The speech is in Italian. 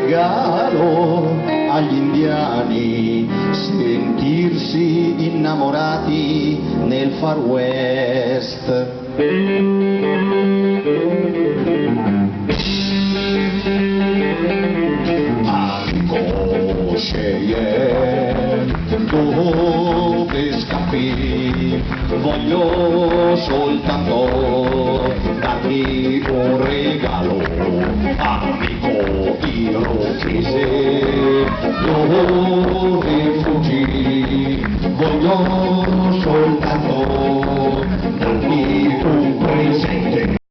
regalo agli indiani sentirsi innamorati nel Far West. Amico Cheyenne, dove scappi? Voglio soltanto darti un regalo, amico irokese, dove fuggi? Voglio